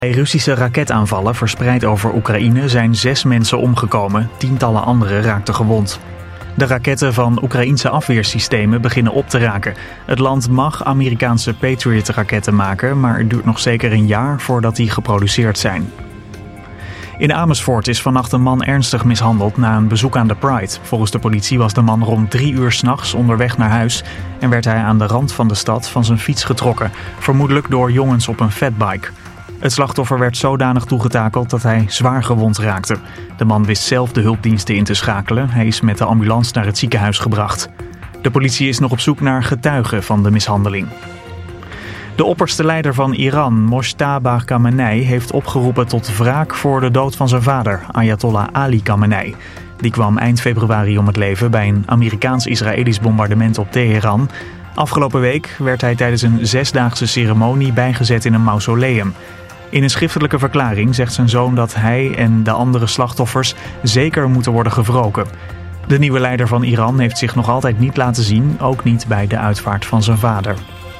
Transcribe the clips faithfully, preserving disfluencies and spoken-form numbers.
Bij Russische raketaanvallen verspreid over Oekraïne zijn zes mensen omgekomen, tientallen anderen raakten gewond. De raketten van Oekraïense afweersystemen beginnen op te raken. Het land mag Amerikaanse Patriot-raketten maken, maar het duurt nog zeker een jaar voordat die geproduceerd zijn. In Amersfoort is vannacht een man ernstig mishandeld na een bezoek aan de Pride. Volgens de politie was de man rond drie uur 's nachts onderweg naar huis en werd hij aan de rand van de stad van zijn fiets getrokken, vermoedelijk door jongens op een fatbike. Het slachtoffer werd zodanig toegetakeld dat hij zwaar gewond raakte. De man wist zelf de hulpdiensten in te schakelen. Hij is met de ambulance naar het ziekenhuis gebracht. De politie is nog op zoek naar getuigen van de mishandeling. De opperste leider van Iran, Mojtaba Khamenei, heeft opgeroepen tot wraak voor de dood van zijn vader, Ayatollah Ali Khamenei. Die kwam eind februari om het leven bij een Amerikaans-Israëlisch bombardement op Teheran. Afgelopen week werd hij tijdens een zesdaagse ceremonie bijgezet in een mausoleum. In een schriftelijke verklaring zegt zijn zoon dat hij en de andere slachtoffers zeker moeten worden gewroken. De nieuwe leider van Iran heeft zich nog altijd niet laten zien, ook niet bij de uitvaart van zijn vader.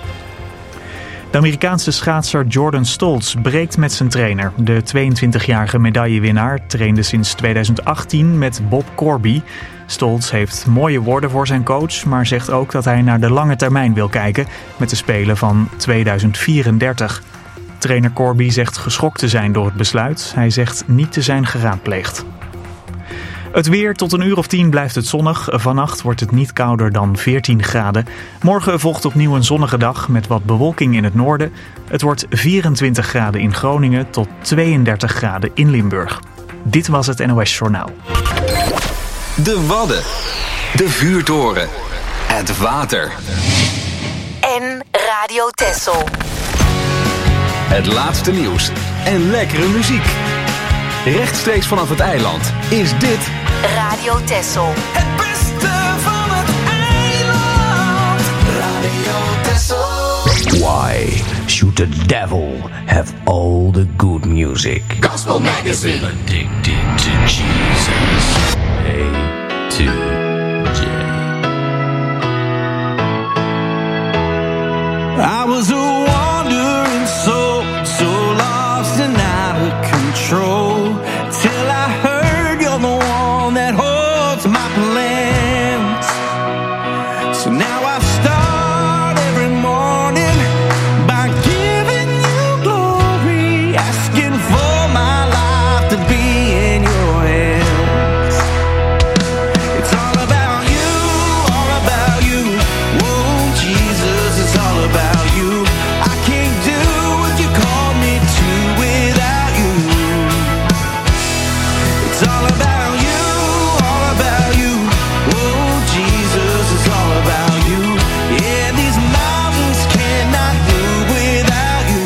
De Amerikaanse schaatser Jordan Stoltz breekt met zijn trainer. De tweeëntwintigjarige medaillewinnaar trainde sinds tweeduizend achttien met Bob Corby. Stoltz heeft mooie woorden voor zijn coach, maar zegt ook dat hij naar de lange termijn wil kijken met de Spelen van tweeduizend vierendertig. Trainer Corby zegt geschokt te zijn door het besluit. Hij zegt niet te zijn geraadpleegd. Het weer, tot een uur of tien blijft het zonnig. Vannacht wordt het niet kouder dan veertien graden. Morgen volgt opnieuw een zonnige dag met wat bewolking in het noorden. Het wordt vierentwintig graden in Groningen tot tweeëndertig graden in Limburg. Dit was het N O S Journaal. De Wadden, de vuurtoren, het water en Radio Texel. Het laatste nieuws en lekkere muziek. Rechtstreeks vanaf het eiland is dit Radio Texel. Het beste van het eiland. Radio Texel. Why should the devil have all the good music? Gospel Magazine. Addicted to Jesus. A to J. I was a wandering soul, so lost and out of control, till I heard you're the one that holds my plans. So now I start every morning by giving you glory, asking for my life to be in your hands. It's all about you, all about you. Whoa, Jesus, it's all about you. I can't do what you called me to without you. It's all about you, all about you. Whoa, Jesus, it's all about you. Yeah, these mountains cannot move without you.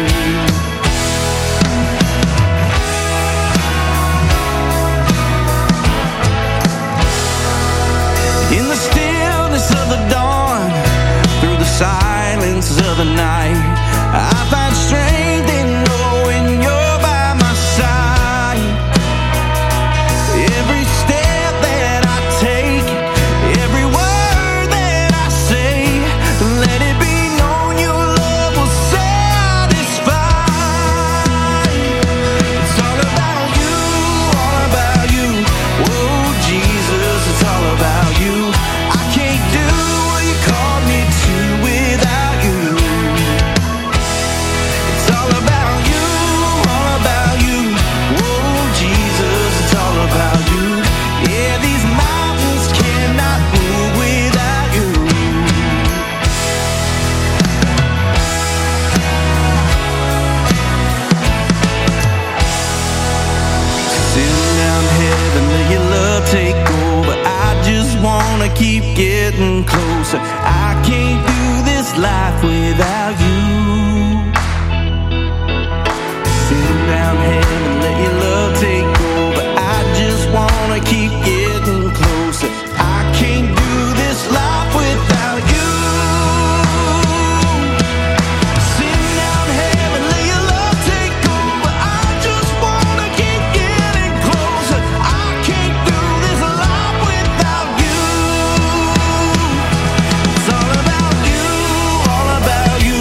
In the stillness of the dawn, through the silence of the night, I find strength in knowing you're by my side. Every step that I take, every word that I say, let it be known your love will satisfy. It's all about you, all about you. Whoa, Jesus, it's all about you. I can't do what you called me to without you. It's all about you, all about you. Whoa, Jesus, it's all about you. Yeah, these mountains cannot move without you. Sitting down heaven, let your love take over. I just wanna keep getting closer. I can't do this life without you. Sitting down heaven, let your love take over. I just wanna keep getting closer. I can't do this life without you. Sitting down heaven, let your love take over. I just wanna keep getting closer. I can't do this life without you. It's all about you, all about you.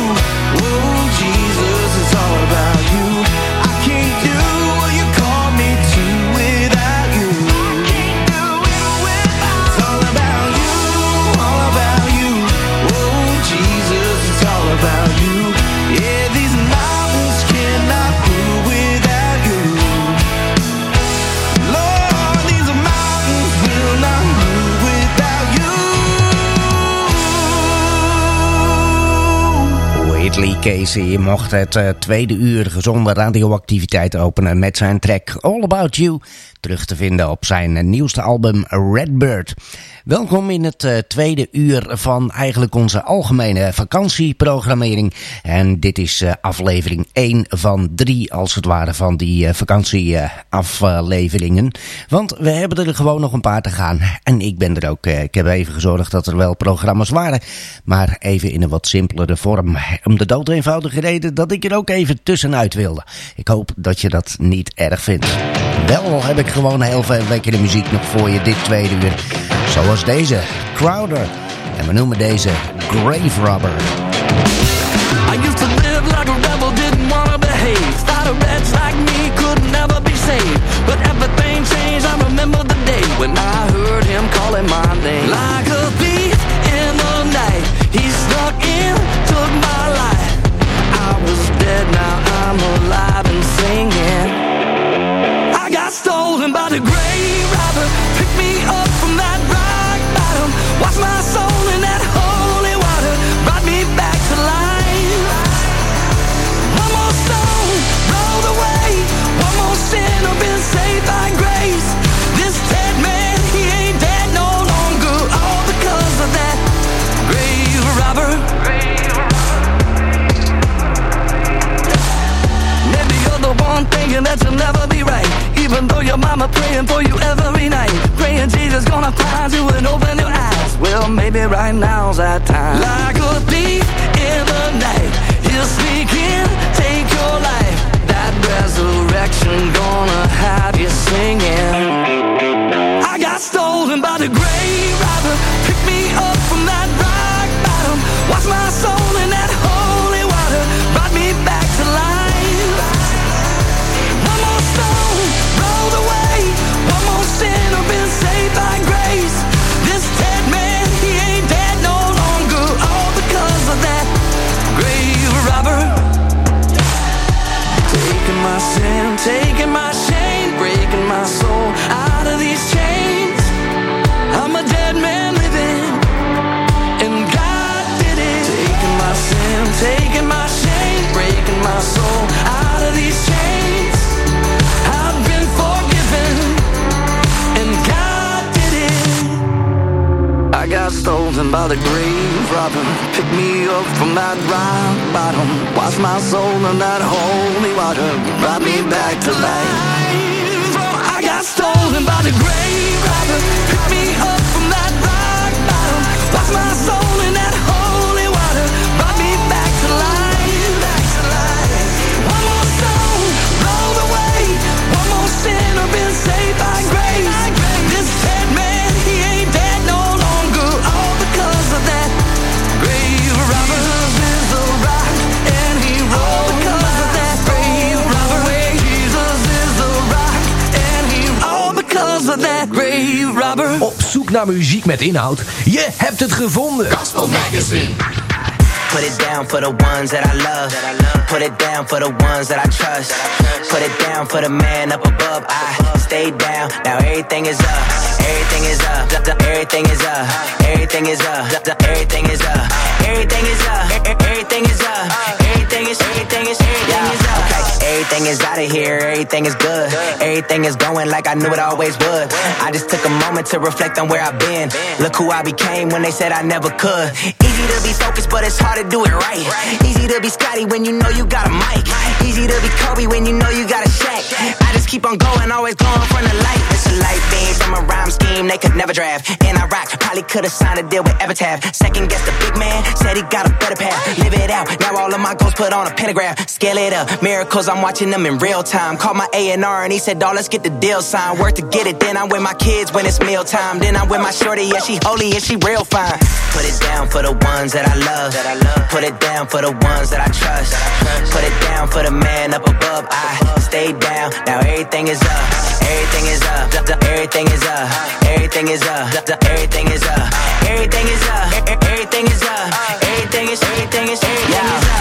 Lee Casey mocht het uh, tweede uur gezonde radioactiviteit openen met zijn track All About You, terug te vinden op zijn uh, nieuwste album Redbird. Welkom in het uh, tweede uur van eigenlijk onze algemene vakantieprogrammering. En dit is uh, aflevering één van drie als het ware van die uh, vakantieafleveringen. Uh, Want we hebben er gewoon nog een paar te gaan. En ik ben er ook. Uh, ik heb even gezorgd dat er wel programma's waren. Maar even in een wat simpelere vorm. Om de dood eenvoudige reden dat ik er ook even tussenuit wilde. Ik hoop dat je dat niet erg vindt. Wel heb ik gewoon heel veel lekkere muziek nog voor je dit tweede uur. Zoals deze, Crowder. En we noemen deze Grave Robber. I used to live like a rebel, didn't wanna behave. Thought a wretch like me could never be saved. But everything changed, I remember the day when I heard him calling my name. Like a thief in the night, he snuck in, took my life. I was dead, now I'm alive and singing. I got stolen by the grave robber, picked me up from that rock bottom, washed my soul in that holy water, brought me back to life. One more stone rolled away, one more sinner been saved by grace. This dead man, he ain't dead no longer, all because of that grave robber. Maybe you're the one thinking that you'll never be right, even though your mama praying for you every night, praying Jesus gonna find you and open your eyes. Well, maybe right now's that time. Like a thief in the night, he'll sneak in, take your life. That resurrection gonna have you singing. I got stolen by the grave robber, picked me up from that rock bottom, washed my soul in that holy water, brought me back to life. One more stone rolled away, one more sinner been saved by grace. This dead man, he ain't dead no longer, all because of that grave robber. Taking my sin, taking my shame, breaking my soul out of these chains. I'm a dead man living, and God did it. Taking my sin, taking my shame, breaking my soul out of these chains. I've been forgiven, and God did it. I got stolen by the grave robber, picked me up from that rock bottom, washed my soul in that holy water, brought me back to life. I got stolen by the grave robber, picked me up from that rock bottom, washed my soul in that holy water, brought me back to life. One more stone rolled away, one more sinner been saved by grace. This dead man, he ain't dead no longer, all because of that grave robber. Is a rock and he rolled because of that grave robber. Jesus is a rock and he all because of that grave robber. Op zoek naar muziek met inhoud? Je hebt het gevonden. Gospel Magazine. Put it down for the ones that I love. Put it down for the ones that I trust. Put it down for the man up above. I stay down. Now everything is up. Everything is up. Everything is up. Everything is up. Everything is up. Everything is up. Everything is up. Everything is everything is everything is up. Okay. Everything is out of here. Everything is good. Everything is going like I knew it always would. I just took a moment to reflect on where I've been. Look who I became when they said I never could. Easy to be focused, but it's hard to do it right. Easy to be Scotty when you know you got a mic. Easy to be Kobe when you know you got a Shaq. I just keep on going, always going from the light. It's a light beam from a rhyme scheme they could never draft. And I rock, probably could have signed a deal with Evertaf. Second guess the big man, said he got a better path. Live it out, now all of my goals put on a pentagram. Scale it up, miracles, I'm watching them in real time. Called my A and R and he said, dawg, let's get the deal signed. Work to get it, then I'm with my kids when it's meal time. Then I'm with my shorty, yeah, she holy and she real fine. Put it down for the ones that I love. Put it down for the ones that I trust. Put it down for the man up above. I stay down. Now everything is up. Everything is up. Everything is up. Everything is up. Everything is up. Everything is up. Everything is up. Everything is everything is everything is up. Let me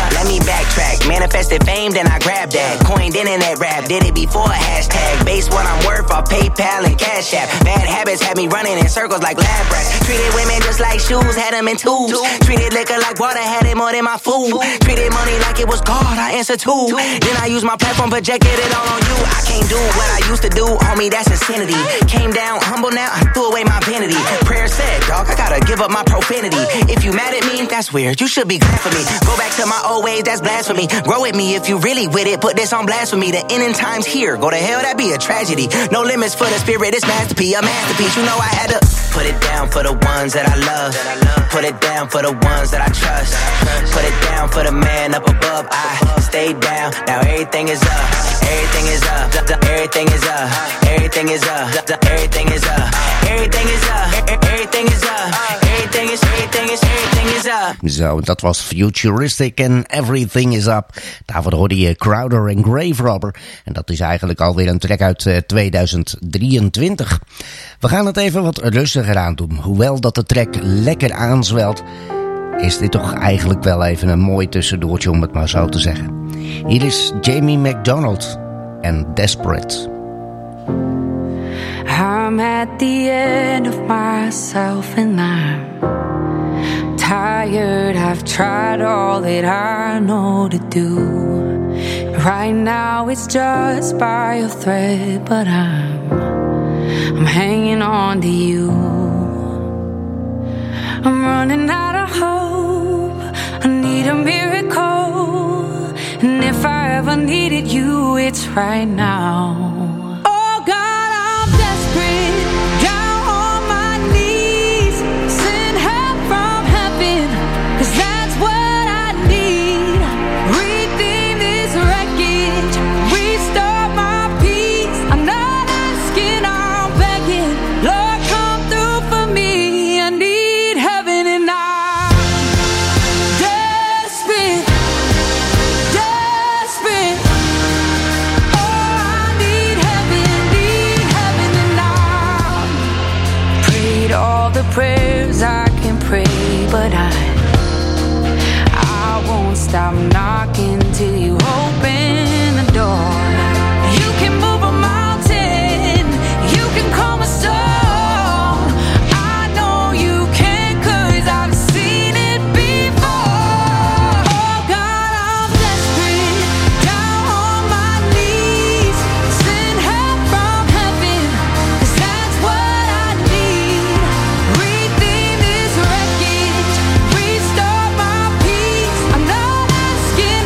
backtrack. Manifested fame, then I grabbed that. Coined internet rap, did it before a hashtag. Base what I'm worth off PayPal and Cash App. Bad habits had me running in circles like lab rats. Treated women just like shoes, had them in tubes. Treated liquor like water, had it more than my food. Treated money like it was God, I answer to. Then I used my platform, projected it all on you. I can't do what I used to do, homie, that's insanity. Came down humble now, I threw away my vanity. Prayer said, dog, I gotta give up my profanity. If you mad at me, that's weird, you should be glad for me. Go back to my old ways, that's blasphemy. Grow with me if you really with it, put this on blast for me. The ending time's here, go to hell, that'd be a tragedy. No limits for the spirit, it's masterpiece, a masterpiece. You know I had to put it down for the ones that I love. Put it down for the ones that I trust. Put it down for the man up above. I stayed down, now everything is up. Everything is up, everything is up. Everything is up, everything is up. Everything is up, everything is up. Everything is, everything is, everything is up. Zo, dat was Futuristic en Everything is Up. Daarvoor hoorde je Crowder en Grave Robber. En dat is eigenlijk alweer een track uit uh, tweeduizend drieëntwintig. We gaan het even wat rustiger aan doen. Hoewel dat de track lekker aanzwelt, is dit toch eigenlijk wel even een mooi tussendoortje, om het maar zo te zeggen. Hier is Jamie McDonald en Desperate. I'm at the end of myself and I'm tired. I've tried all that I know to do. Right now it's just by a thread, but I'm I'm hanging on to you. I'm running out of hope. I need a miracle. And if I ever needed you, it's right now. Oh God, I'm desperate. Down on my knees. Send help from heaven, 'cause that's what I need. Redeem this wreckage. Restore my peace. I'm not asking, I'm begging. Lord, come through for me. I need heaven and I'm desperate. Desperate. Oh, I need heaven, need heaven and I'm prayed all the prayers I can pray, but I I won't stop knocking till you open the door. You can move a mountain, you can calm a storm. I know you can, 'cause I've seen it before. Oh God, I'm desperate. Down on my knees. Send help from heaven, 'cause that's what I need. Redeem this wreckage. Restore my peace. I'm not asking,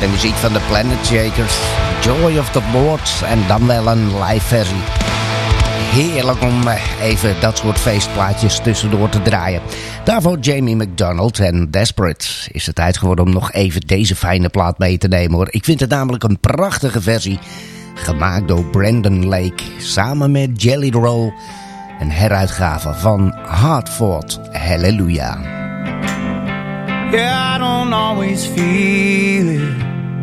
de muziek van de Planet Shakers. Joy of the Lord en dan wel een live versie. Heerlijk om even dat soort feestplaatjes tussendoor te draaien. Daarvoor Jamie McDonald en Desperate. Is het tijd geworden om nog even deze fijne plaat mee te nemen hoor. Ik vind het namelijk een prachtige versie. Gemaakt door Brandon Lake. Samen met Jelly Roll. Een heruitgave van Hard Fought Hallelujah. Yeah, I don't always feel it.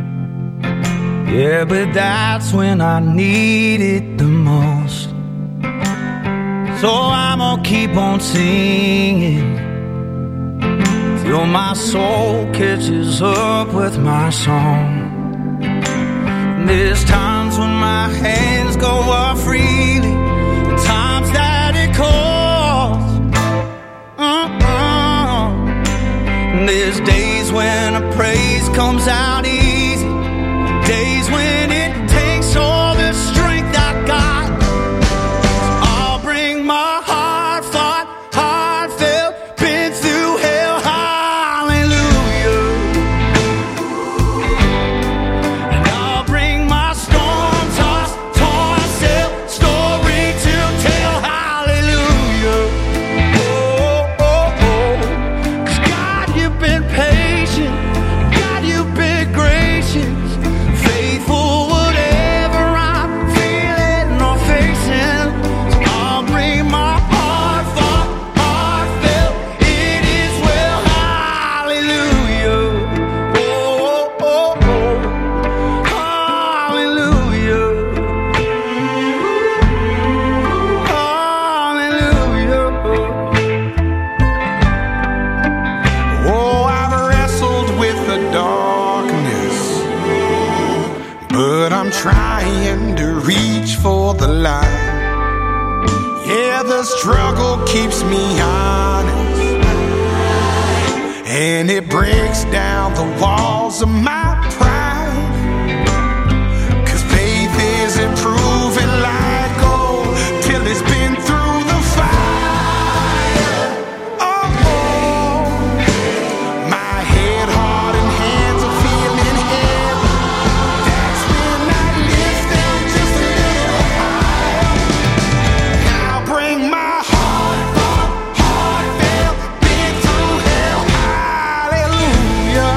Yeah, but that's when I need it the most. So I'm gonna keep on singing till my soul catches up with my song. There's times when my hands go up freely, times that it calls. Uh-uh. There's days when a praise comes out easy, days when it takes all the strength I got. I'll bring my heart fought, heartfelt, been through hell, hallelujah. And I'll bring my storm-tossed, torn-sailed story to tell, hallelujah. Oh, oh, oh. 'Cause God, you've been patient, God, you've been gracious. Trying to reach for the light. Yeah, the struggle keeps me honest, and it breaks down the walls of my pride. 'Cause faith isn't proven like gold till it's been through the fire. Oh, oh. My head, heart, and hands are feeling heavy. That's when I lift them just a little higher. Now bring my heart, heart, heartfelt, been through hell, hallelujah.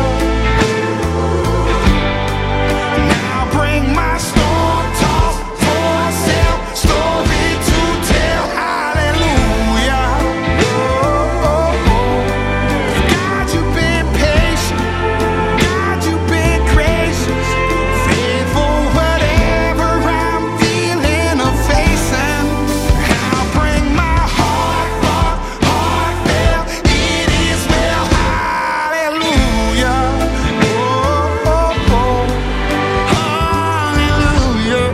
Now bring my storm-tossed, torn-sailed story to tell, hallelujah. Oh, oh, oh. God, you've been patient, God, you've been gracious, faithful whatever I'm feeling or facing. I'll bring my heart, heart, heartfelt, it is well, hallelujah. Oh, oh, oh, hallelujah.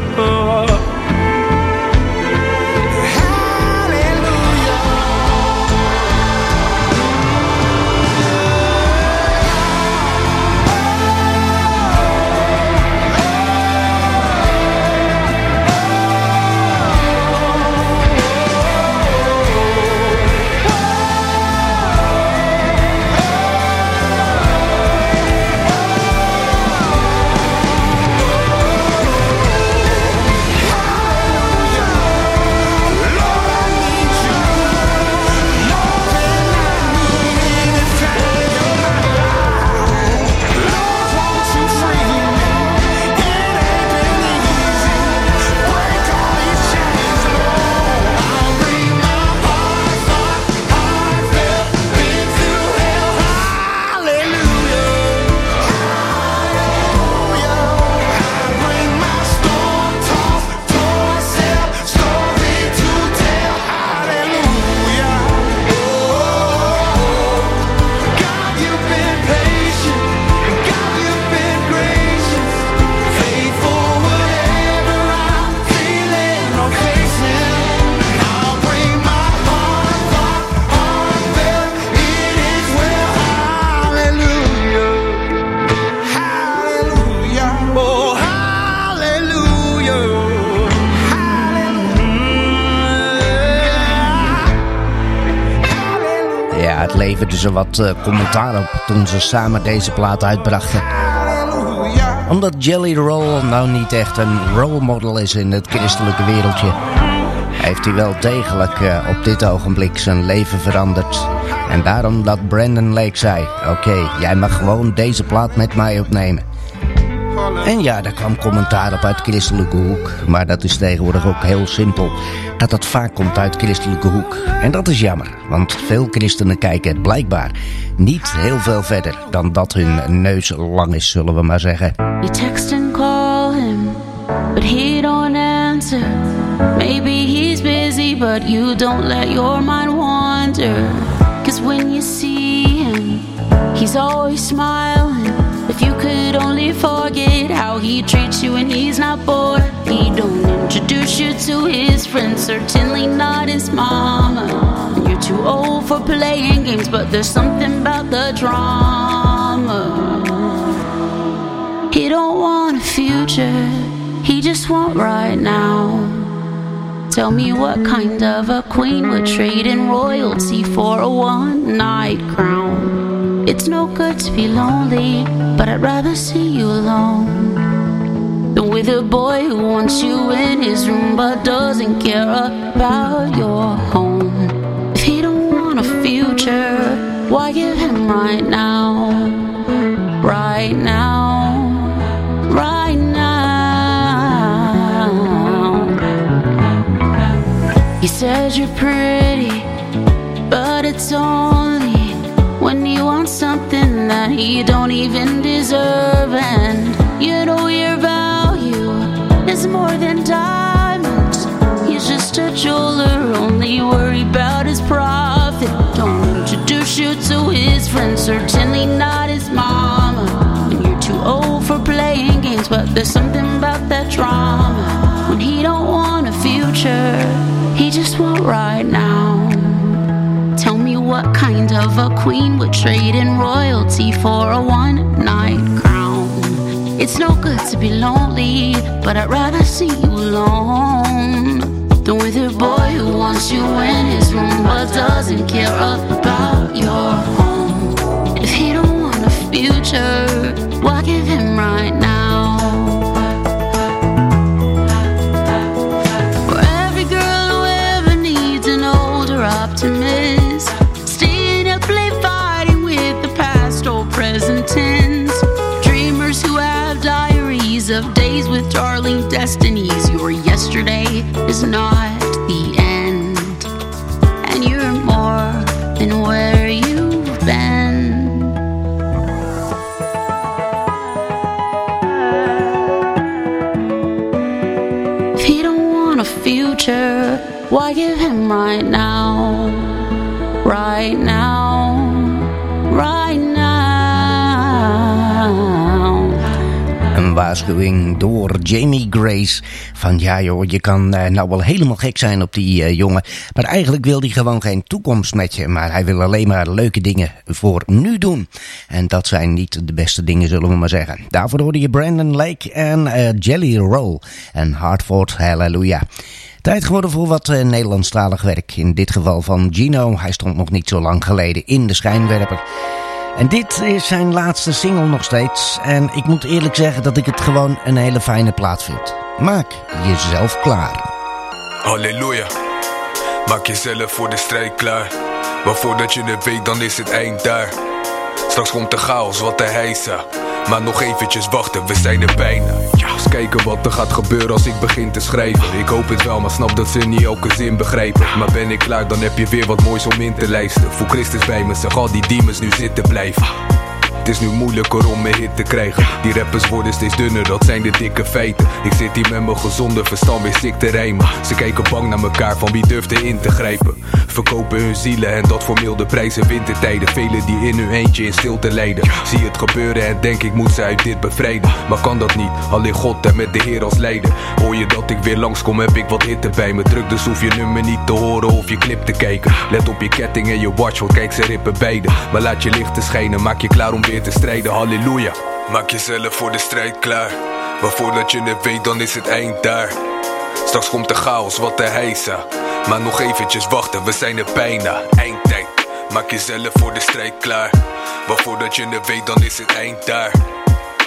Ja, het leverde ze wat uh, commentaar op toen ze samen deze plaat uitbrachten. Omdat Jelly Roll nou niet echt een role model is in het christelijke wereldje, heeft hij wel degelijk uh, op dit ogenblik zijn leven veranderd. En daarom dat Brandon Lake zei, oké, okay, jij mag gewoon deze plaat met mij opnemen. En ja, daar kwam commentaar op uit christelijke hoek. Maar dat is tegenwoordig ook heel simpel. Dat het vaak komt uit christelijke hoek. En dat is jammer. Want veel christenen kijken blijkbaar niet heel veel verder dan dat hun neus lang is, zullen we maar zeggen. You text and call him, but he don't answer. Maybe he's busy, but you don't let your mind wander. Cause when you see him, he's always smiling. If you could only forget how he treats you when he's not bored. He don't introduce you to his friends, certainly not his mama. And you're too old for playing games, but there's something about the drama. He don't want a future, he just want right now. Tell me what kind of a queen would trade in royalty for a one-night crown. It's no good to be lonely, but I'd rather see you alone than with a boy who wants you in his room but doesn't care about your home. If he don't want a future, why give him right now? Right now, right now. He says you're pretty, but it's only when you want something that he don't even deserve. And you know your value is more than diamonds. He's just a jeweler, only worried about his profit. Don't introduce you to his friends, certainly not his mama. And you're too old for playing games, but there's something about that drama. When he don't want a future, he just want right now. Tell me what kind of a queen would trade in royalty for a one-night crown. It's no good to be lonely, but I'd rather see you alone than with a boy who wants you in his room but doesn't care about your home. If he don't want a future, why give him right now? For every girl who ever needs an older optimist, present tense. Dreamers who have diaries of days with darling destinies. Your yesterday is not the end, and you're more than where you've been. If he don't want a future, why give him right now? Right now, right now. Een waarschuwing door Jamie Grace. Van ja joh, je kan uh, nou wel helemaal gek zijn op die uh, jongen. Maar eigenlijk wil hij gewoon geen toekomst met je. Maar hij wil alleen maar leuke dingen voor nu doen. En dat zijn niet de beste dingen, zullen we maar zeggen. Daarvoor hoorde je Brandon Lake en uh, Jelly Roll. En Hartford Hallelujah. Tijd geworden voor wat uh, Nederlandstalig werk. In dit geval van Gino. Hij stond nog niet zo lang geleden in de schijnwerper. En dit is zijn laatste single nog steeds. En ik moet eerlijk zeggen dat ik het gewoon een hele fijne plaat vind. Maak jezelf klaar. Halleluja. Maak jezelf voor de strijd klaar. Maar voordat je het weet, dan is het eind daar. Straks komt de chaos, wat de heisa. Maar nog eventjes wachten, we zijn er bijna. Ja, eens kijken wat er gaat gebeuren als ik begin te schrijven. Ik hoop het wel, maar snap dat ze niet elke zin begrijpen. Maar ben ik klaar, dan heb je weer wat moois om in te lijsten. Voel Christus bij me, zeg al die demons nu zitten blijven. Het is nu moeilijker om mijn hit te krijgen. Die rappers worden steeds dunner, dat zijn de dikke feiten. Ik zit hier met mijn gezonde verstand weer sick te rijmen. Ze kijken bang naar elkaar, van wie durft er in te grijpen. Verkopen hun zielen en dat voor milde prijzen wintertijden. Velen die in hun eentje in stilte lijden. Zie het gebeuren en denk ik moet ze uit dit bevrijden. Maar kan dat niet, alleen God en met de Heer als leider. Hoor je dat ik weer langskom, heb ik wat hitte bij me. Druk dus hoef je nummer niet te horen of je clip te kijken. Let op je ketting en je watch, want kijk ze rippen beide. Maar laat je licht te schijnen, maak je klaar om weer te strijden. Halleluja. Maak jezelf voor de strijd klaar. Maar voordat je het weet, dan is het eind daar. Straks komt de chaos, wat de heisa. Maar nog eventjes wachten, we zijn er bijna. Eindtijd. Maak jezelf voor de strijd klaar. Maar voordat je het weet, dan is het eind daar.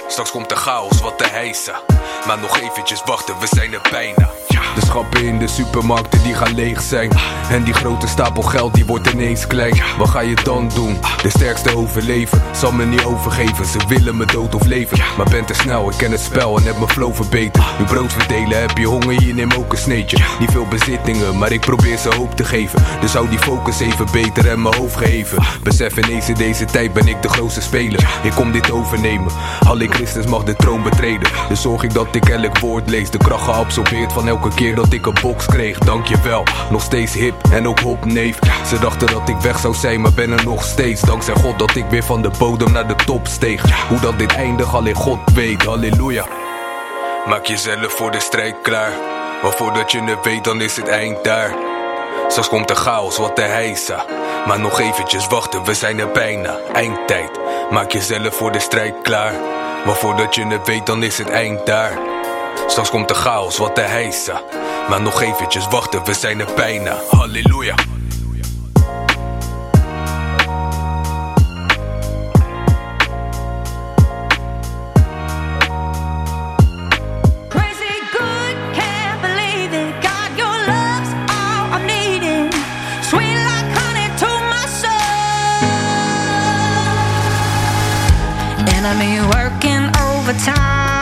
Straks komt de chaos, wat de heisa. Maar nog eventjes wachten, we zijn er bijna. De schappen in de supermarkten die gaan leeg zijn. En die grote stapel geld die wordt ineens klein. Wat ga je dan doen? De sterkste overleven, zal me niet overgeven. Ze willen me dood of leven, maar ben te snel, ik ken het spel en heb mijn flow verbeterd. Nu brood verdelen, heb je honger, hier neem ook een sneetje. Niet veel bezittingen, maar ik probeer ze hoop te geven. Dus hou die focus even beter en mijn hoofd geheven. Besef ineens in deze tijd ben ik de grootste speler. Ik kom dit overnemen, alleen Christus mag de troon betreden. Dus zorg ik dat ik elk woord lees. De kracht geabsorbeerd van elke keer dat ik een box kreeg. Dankjewel, nog steeds hip en ook hop neef. Ze dachten dat ik weg zou zijn, maar ben er nog steeds. Dankzij God dat ik weer van de bodem naar de top steeg. Hoe dat dit eindigt, alleen God weet, halleluja. Maak jezelf voor de strijd klaar, want voordat je het weet dan is het eind daar. Straks komt de chaos, wat de heisa. Maar nog eventjes wachten, we zijn er bijna. Eindtijd, maak jezelf voor de strijd klaar, want voordat je het weet dan is het eind daar. Straks komt de chaos, wat de heisa. Maar nog eventjes wachten, we zijn er bijna. Halleluja. Enemy working overtime,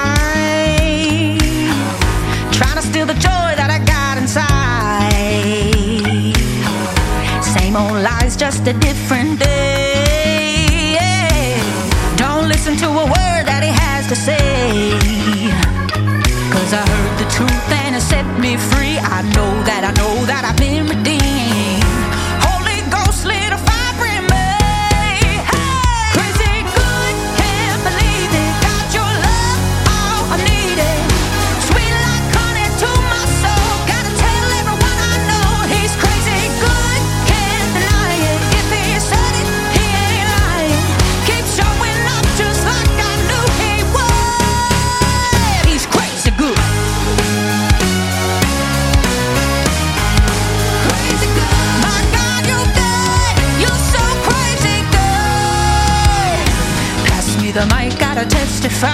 trying to steal the joy that I got inside. Same old lies, just a different day. Don't listen to a word that he has to say, 'cause I heard the truth and it set me free. I know that, I know that I've been redeemed. Holy Ghost lit a fire in me. The mic gotta testify.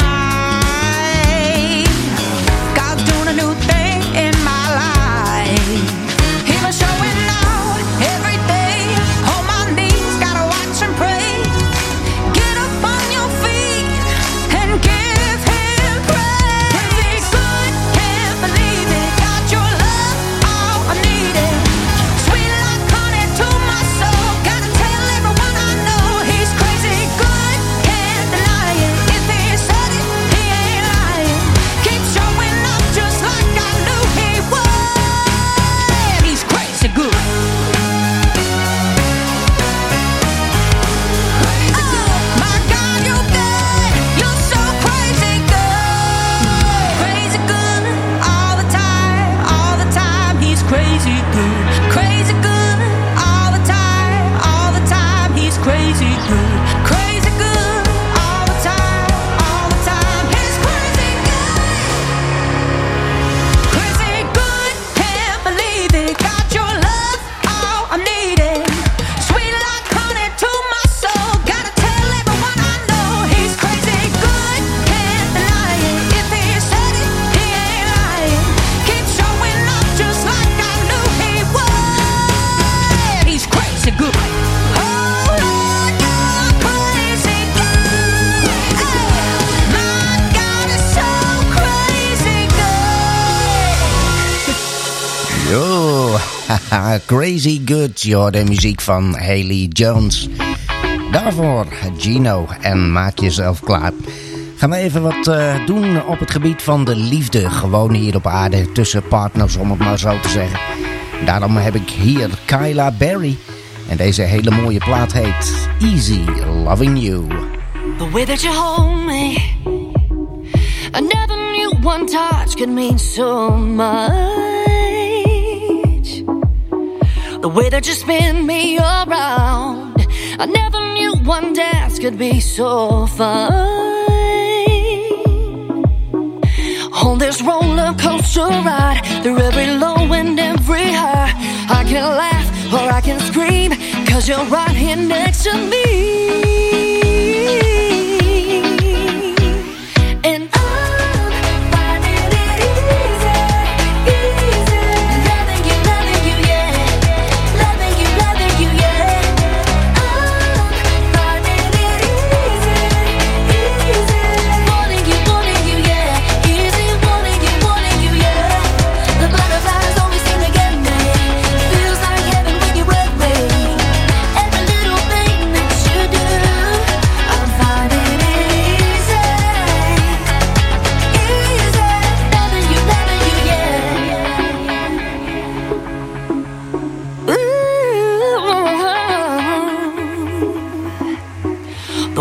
God's doing a new thing in my life. He was showing out every day. On my knees, gotta watch and pray. Get up on your feet and give him praise. He's good, can't believe it. Got your love, all I needed. Sweet like honey to my soul. Gotta tell everyone I know he's crazy good. If he said it, he ain't lying. Keep showing up just like I knew he would. He's crazy good. Crazy good. Oh, my God, you're good. You're so crazy good. Crazy good all the time, all the time. He's crazy good. Crazy good all the time, all the time. He's crazy good. Crazy good. Crazy Good, je hoort de muziek van Haley Jones. Daarvoor Gino en Maak Jezelf Klaar. Gaan we even wat uh, doen op het gebied van de liefde. Gewoon hier op aarde tussen partners, om het maar zo te zeggen. Daarom heb ik hier Kyla Berry. En deze hele mooie plaat heet Easy Loving You. The way that you hold me, I never knew one touch could mean so much. The way that you spin me around, I never knew one dance could be so fun. On this roller coaster ride, through every low and every high, I can laugh or I can scream, 'cause you're right here next to me.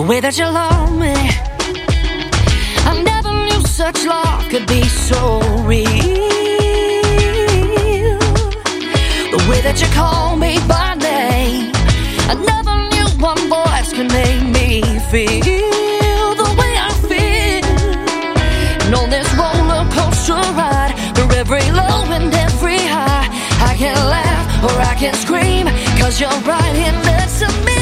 way that you love me. I never knew such love could be so real. The way that you call me by name, I never knew one voice could make me feel the way I feel. And on this roller coaster ride, through every low and every high, I can laugh or I can scream, 'cause you're right here next to me.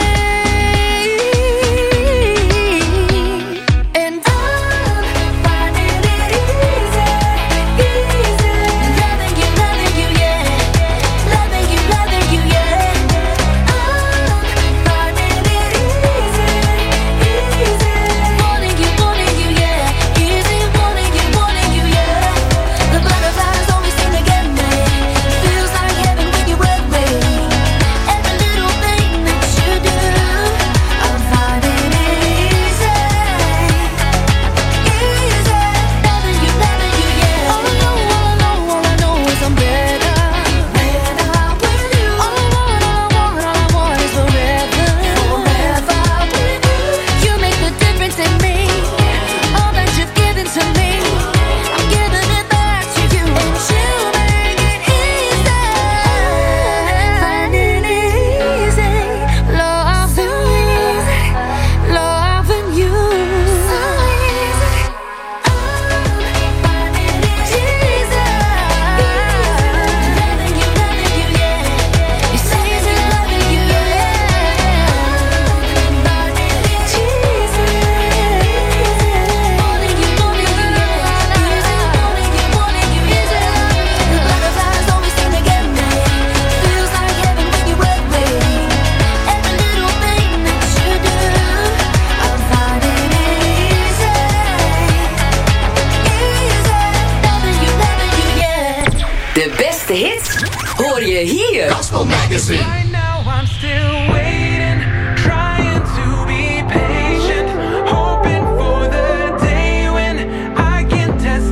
Gospel Magazine. Right now I'm still waiting, trying to be patient, hoping for the day when I can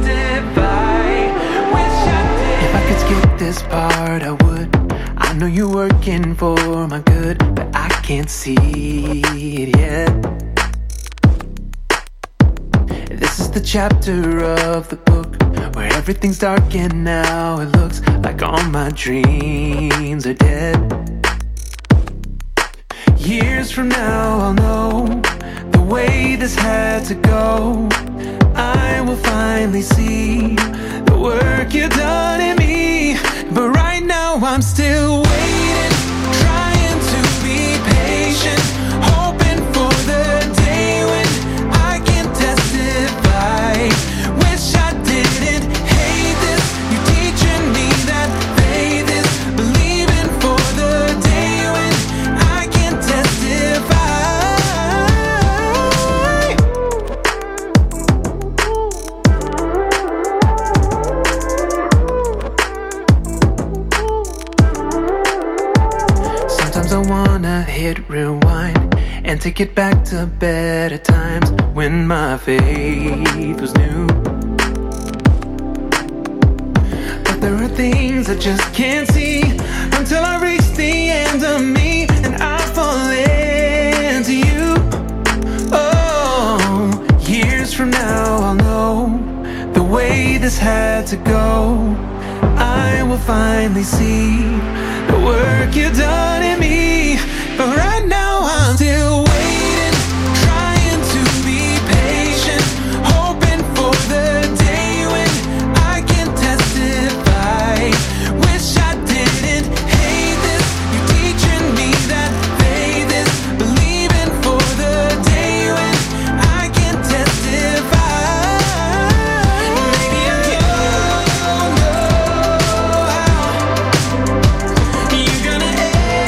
testify. Wish I did. If I could skip this part, I would. I know you're working for my good, but I can't see it yet. This is the chapter of the book where everything's dark and now it looks like all my dreams are dead. Years from now I'll know the way this had to go. I will finally see the work you've done in me. But right now I'm still waiting, trying to be patient, hoping for the day when I can testify. Wish I didn't hate this. You teaching me that faith is believing for the day when I can testify. Sometimes I wanna hit rewind and take it back to better times when my faith was new. But there are things I just can't see until I reach the end of me and I fall into you. Oh, years from now I'll know the way this had to go. I will finally see the work you've done in me. But right now I'm still waiting, trying to be patient, hoping for the day when I can testify. Wish I didn't hate this. You're teaching me that faith is believing for the day when I can testify. Maybe I don't know how you're gonna end.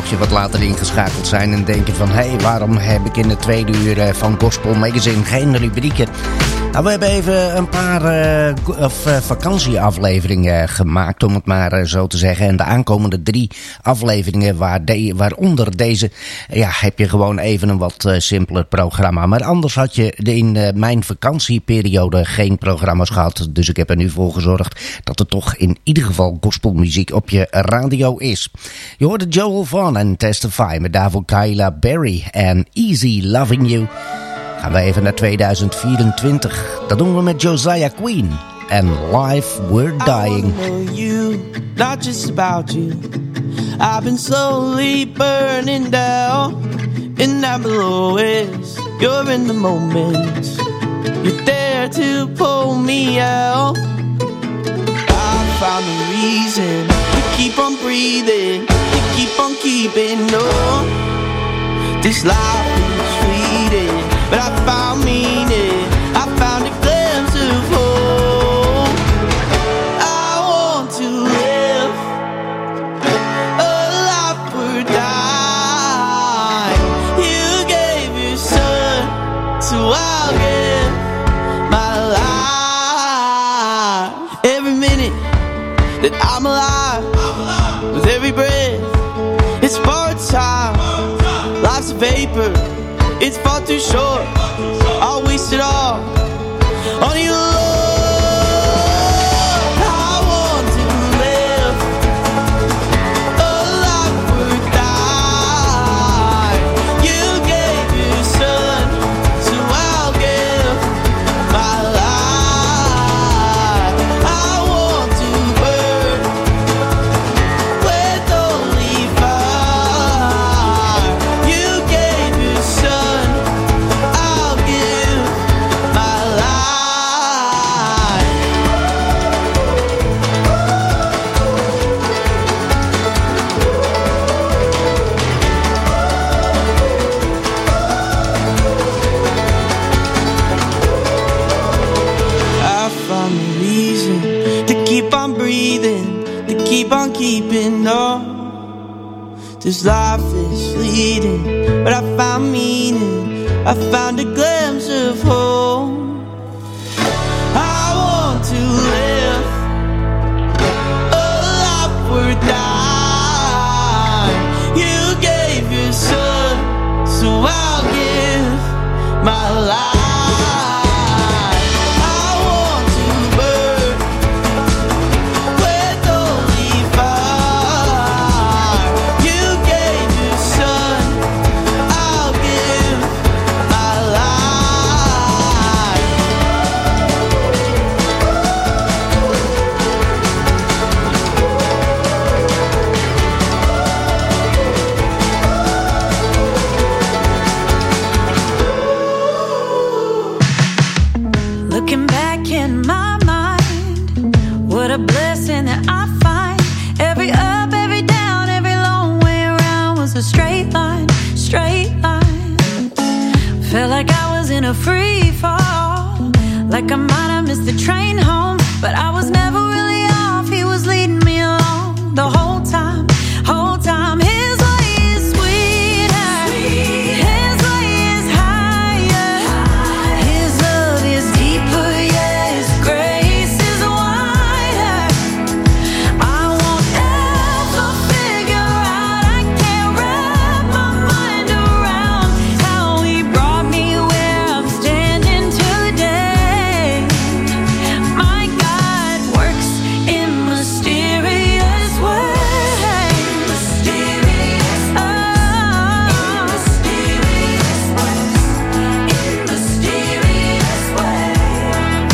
mocht je wat later ingeschakeld zijn en denken van... hé, hey, waarom heb ik in de tweede uur van Gospel Magazine geen rubrieken? Nou, we hebben even een paar uh, of, uh, vakantieafleveringen gemaakt, om het maar uh, zo te zeggen. En de aankomende drie afleveringen, waar de, waaronder deze, ja, heb je gewoon even een wat uh, simpeler programma. Maar anders had je in uh, mijn vakantieperiode geen programma's gehad. Dus ik heb er nu voor gezorgd dat er toch in ieder geval gospelmuziek op je radio is. Je hoorde Joel Vaughan en Testify met daarvoor Kyla Berry en Easy Loving You. Gaan we even naar tweeduizend vierentwintig. Dat doen we met Josiah Queen en Life We're Dying. I know you, not just about you. I've been slowly burning down. In that below is, you're in the moment. You're there to pull me out. I found a reason to keep on breathing, to keep on keeping on. This life is fleeting, but I found meaning, I found a glimpse of hope. I want to live a life worth dying. You gave your son, so I'll give my life. Every minute that I'm alive, with every breath, it's part time. Life's a vapor, it's far too short. I'll waste it all on you, Lord. I want to live a life worth dying. You gave your son, so I'll give my life. I want to burn with only fire. You gave your son, I'll give my life. I found a reason to keep on breathing, to keep on keeping on. This life is fleeting, but I found meaning, I found a glimpse of hope. I want to live a life worth dying. You gave your son, so I'll give my life. I want to burn with only fire. You gave your son, I'll give my life. Looking back in my mind, what a blessing that I find. Every up, every down, every long way around was a straight line, straight line. Felt like I was in a free fall, like I might have missed the train home, but I was never really off. He was leading me along the whole time, whole time. His way is sweeter, his way is higher, his love is deeper, yeah, his grace is wider. I won't ever figure out, I can't wrap my mind around how he brought me where I'm standing today. My God works in mysterious ways. Mysterious ways. Mysterious ways. In mysterious ways.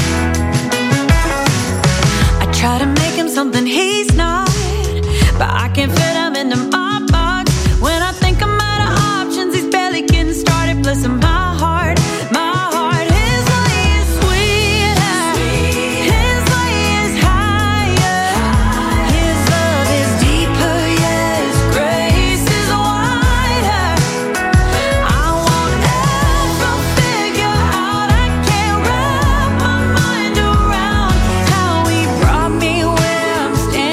I try to make him something he's not, but I can't fit him into my box. When I think I'm out of options, he's barely getting started. Bless him, my heart, my heart. His way is sweeter, his way is higher, his love is deeper, yeah, his grace is wider. I won't ever figure out, I can't wrap my mind around how he brought me where I'm standing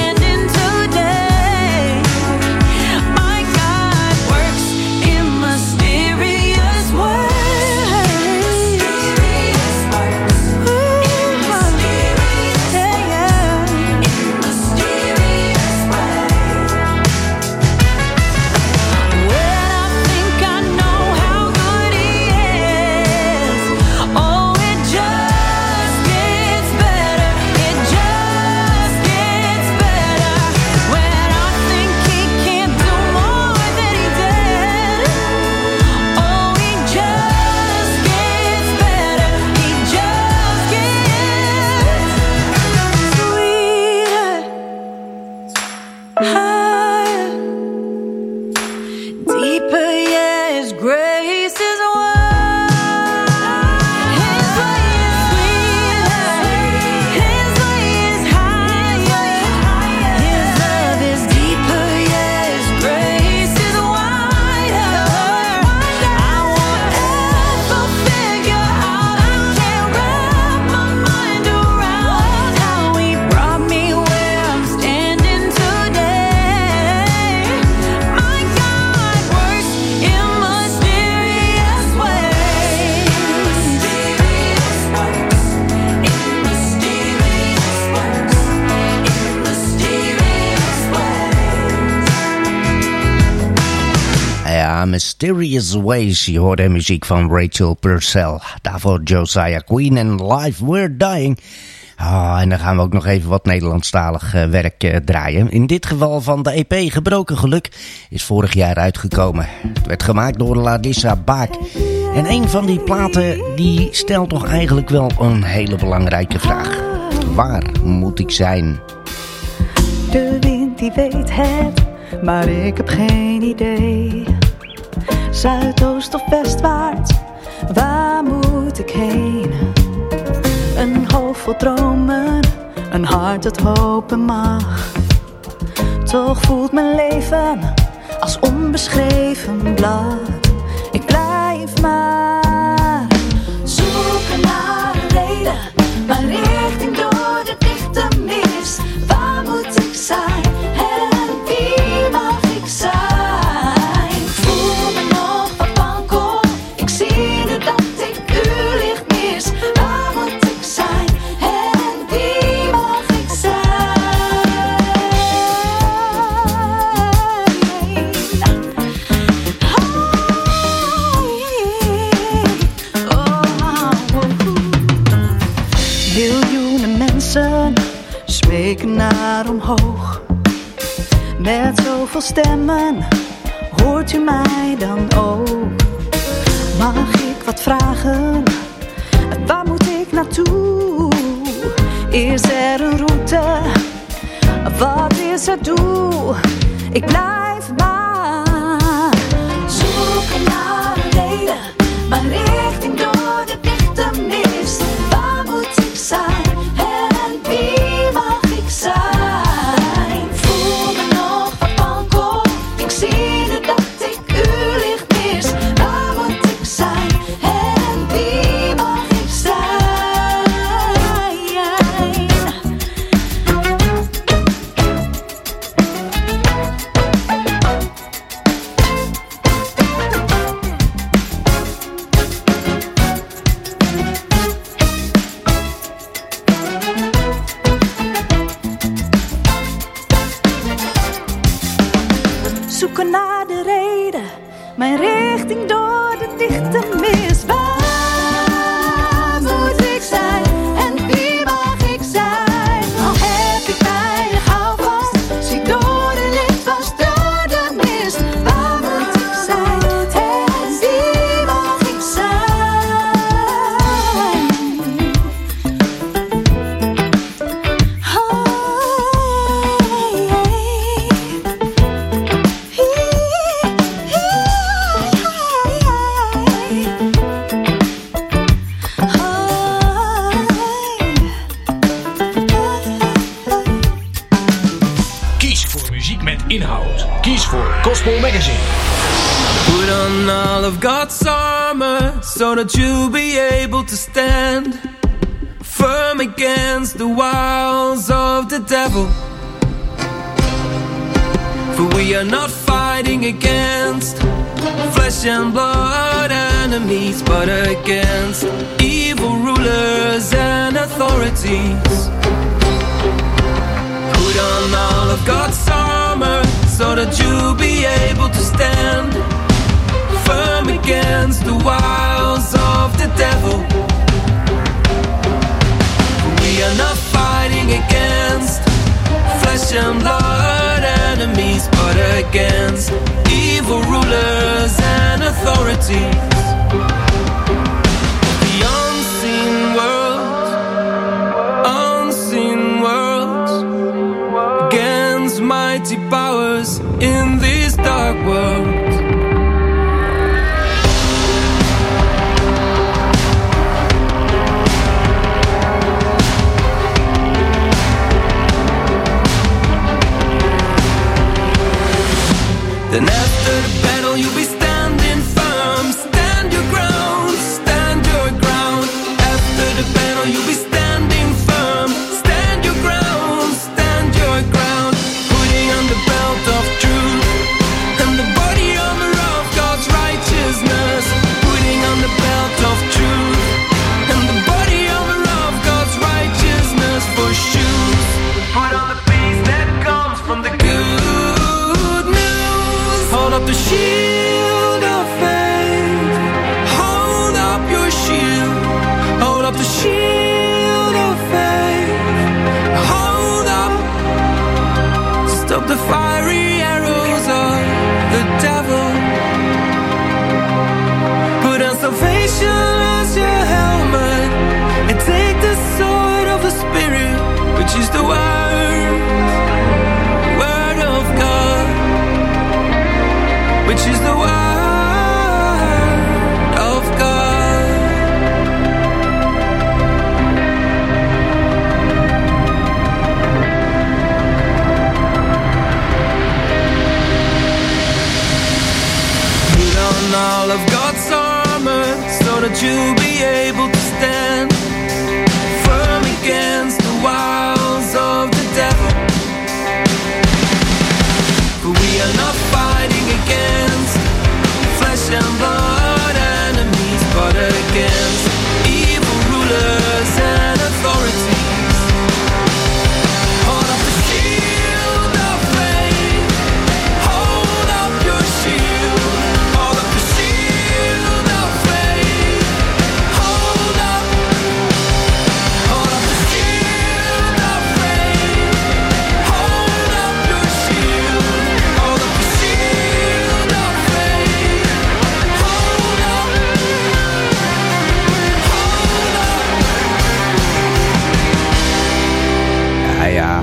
Mysterious Ways. Je hoorde de muziek van Rachel Purcell. Daarvoor Josiah Queen en Life We're Dying. Oh, en dan gaan we ook nog even wat Nederlandstalig uh, werk uh, draaien. In dit geval van de E P Gebroken Geluk is vorig jaar uitgekomen. Het werd gemaakt door Larissa Baak. En een van die platen die stelt toch eigenlijk wel een hele belangrijke vraag. Waar moet ik zijn? De wind die weet het, maar ik heb geen idee. Zuidoost of westwaarts, waar moet ik heen? Een hoofd vol dromen, een hart dat hopen mag. Toch voelt mijn leven als onbeschreven blad. Ik blijf maar zoeken naar een reden, mijn richting door de dichte mist. Waar moet ik zijn en wie mag ik zijn? Ik voel me nog wat wankel, ik zie nu dat ik uw licht mis. Waar moet ik zijn en wie mag ik zijn? Miljoenen mensen smeken naar omhoog. Met zoveel stemmen, hoort u mij dan ook? Mag ik wat vragen? Waar moet ik naartoe? Is er een route? Wat is het doel? Ik blijf maar zoeken naar een reden, mijn richting door de dichte mist. Waar moet ik zijn en wie mag ik zijn? Voel me nog wat wankel, ik zie nu dat ik uw licht mis. Waar moet ik zijn en wie mag ik zijn? Zoeken naar de reden, mijn richting door de dichte mist. Waar moet ik zijn en wie mag ik zijn? Al heb ik weinig houvast, zie door de licht was door de mist. Waar moet ik zijn en wie mag ik zijn? Kies voor muziek met inhoud. Kies voor Gospel Magazine. Put on all of God's armor so that you'll be able to stand firm against the wiles of the devil. For we are not fighting against flesh and blood enemies, but against evil rulers and authorities. Put on all of God's armor so that you'll be able to stand firm against the wiles of the devil. We are not fighting against flesh and blood enemies, but against evil rulers and authorities. The unseen world, unseen world, against mighty powers in this dark world. Then after the battle you'll be standing firm. Stand your ground, stand your ground. After the battle you'll be standing firm. Stand your ground, stand your ground. Putting on the belt of truth and the body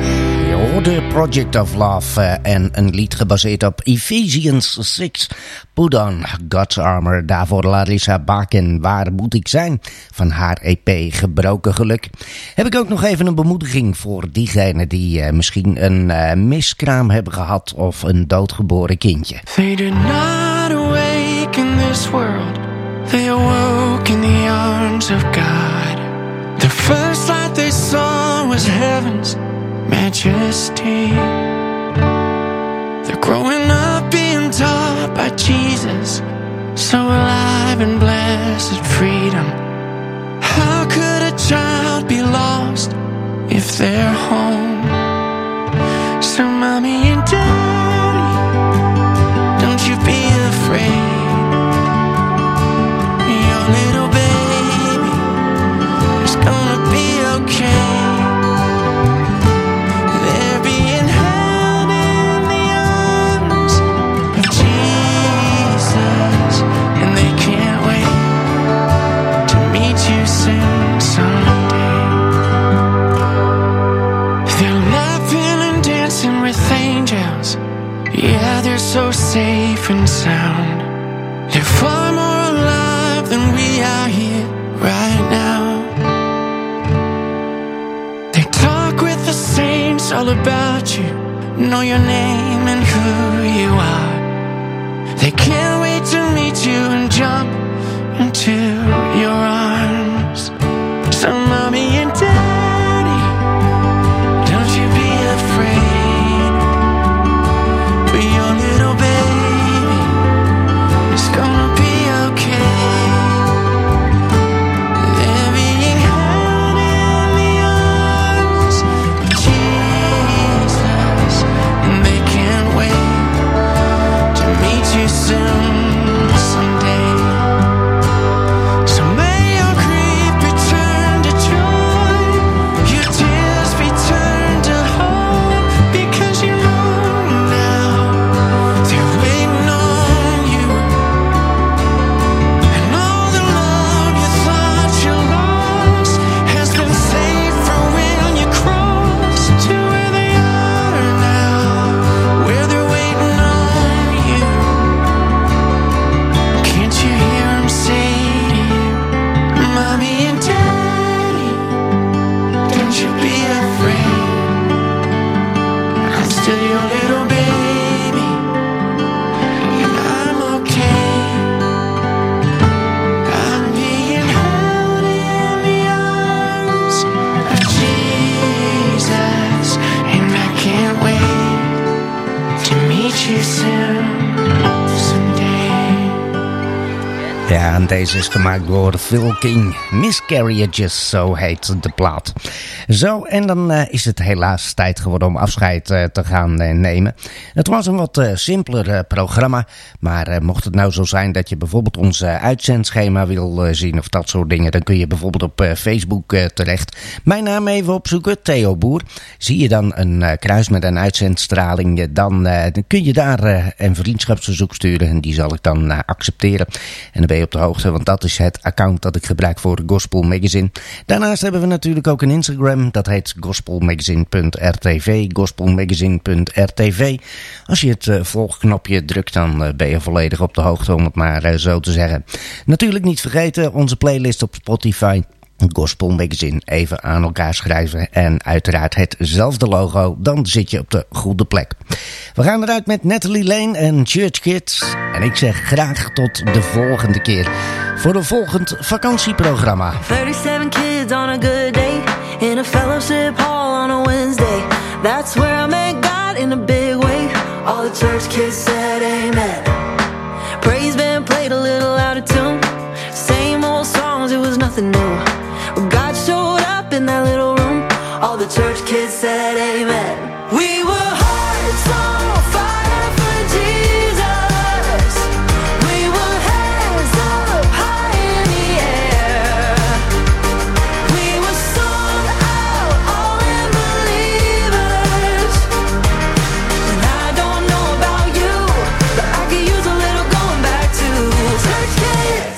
Je hoorde Project of Love uh, en een lied gebaseerd op Ephesians zes. Put on God's Armor. Daarvoor Larissa Bakken. Waar moet ik zijn? Van haar E P Gebroken Geluk. Heb ik ook nog even een bemoediging voor diegenen die uh, misschien een uh, miskraam hebben gehad of een doodgeboren kindje. They did not awake in this world. They awoke in the arms of God. The first light they saw was heaven's majesty. They're growing up being taught by Jesus, so alive in blessed freedom. How could a child be lost if they're home? So mommy and daddy, don't you be afraid. Your little baby is gonna be okay. They're being held in the arms of Jesus, and they can't wait to meet you soon someday. They're laughing and dancing with angels. Yeah, they're so safe and sound. They're far more alive than we are here right now. They talk with the saints all about you, know your name and who you are. They can't wait to meet you and jump into your arms. So mommy and daddy, don't you be afraid. For your little baby is gonna be okay. They're being held in the arms of Jesus, and they can't wait to meet you soon someday. So may your grief be turned to joy, your tears be turned to hope, because you know now they're waiting on you. And all the love you thought you lost has been saved for when you cross to where they are now, where they're waiting on you. Can't you hear them say to you, mommy and daddy, don't you be afraid. I'm still your little baby, and I'm okay. I'm being held in the arms of Jesus, and I can't wait to meet you soon someday. Ja, en deze is gemaakt door Phil King. Miscarriages, zo heet de plaat. Zo, en dan uh, is het helaas tijd geworden om afscheid uh, te gaan uh, nemen. Het was een wat uh, simpeler uh, programma. Maar uh, mocht het nou zo zijn dat je bijvoorbeeld ons uh, uitzendschema wil uh, zien of dat soort dingen, dan kun je bijvoorbeeld op uh, Facebook uh, terecht. Mijn naam even opzoeken, Theo Boer. Zie je dan een uh, kruis met een uitzendstraling, uh, dan, uh, dan kun je daar uh, een vriendschapsverzoek sturen. En die zal ik dan uh, accepteren. En dan ben je op de hoogte, want dat is het account dat ik gebruik voor Gospel Magazine. Daarnaast hebben we natuurlijk ook een Instagram, dat heet gospelmagazine punt r t v, gospelmagazine punt r t v. Als je het uh, volgknopje drukt, dan uh, ben je volledig op de hoogte, om het maar uh, zo te zeggen. Natuurlijk niet vergeten, onze playlist op Spotify, Gospel Magazine, even aan elkaar schrijven en uiteraard hetzelfde logo, dan zit je op de goede plek. We gaan eruit met Natalie Lane en Church Kids en ik zeg graag tot de volgende keer voor een volgend vakantieprogramma. thirty-seven kids on a good day in a fellowship hall on a Wednesday. That's where I met God in a big way. All the church kids said amen. Praise band played a little out of tune. Same old songs, it was nothing new. But God showed up in that little room. All the church kids said amen. We were hearts on fire for Jesus. We were hands up high in the air. We were sold out, all in believers. And I don't know about you, but I could use a little going back to church kids.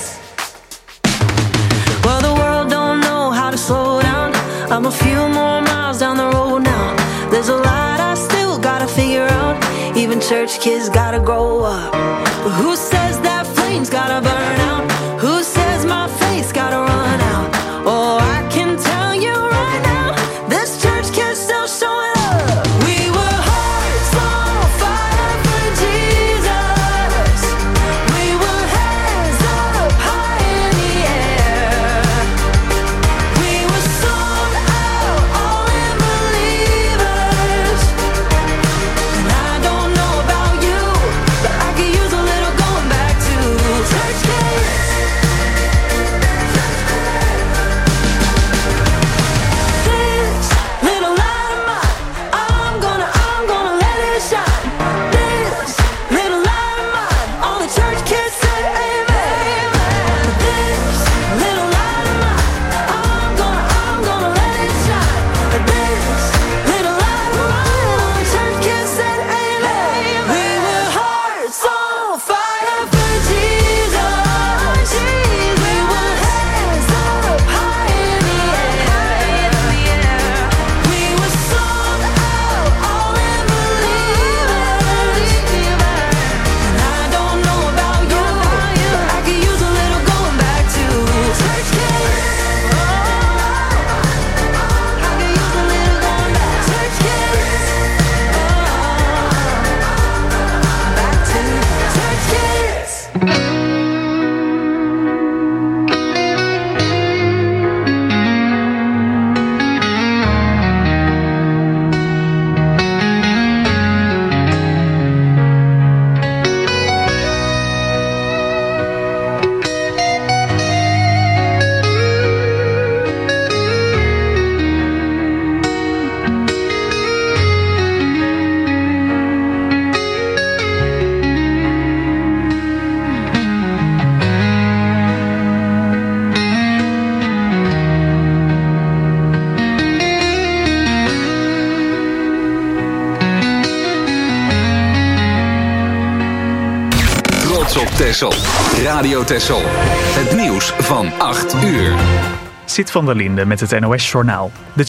Well, the world don't know how to slow down. I'm a few more miles down the road now. There's a lot I still gotta figure out. Even church kids gotta grow up. But who says that flame's gotta burn out? Who says my face gotta run out? Oh, I can tell you right now, this church kid's still showing up. We were hearts on fire for Jesus. We were hands up high in the air. We were sold out, all in believers. And I don't know about you, but I could use a little going back to church kids. This little light of mine, I'm gonna, I'm gonna let it shine. This little light of mine, all the church kids say amen. This little light of mine, I'm gonna, I'm gonna let it shine. This little light of mine, all the church kids said amen. We were hearts on fire for Jesus. We were hands up high in the air. We were sold out, all in believers. And I don't know about you, but I could use a little going back to church kids. Oh, I could use a little going back to church kids. Oh, back to church kids. Trots op Texel. Radio Texel. Het nieuws van acht uur. Zit van der Linde met het N O S-journaal. De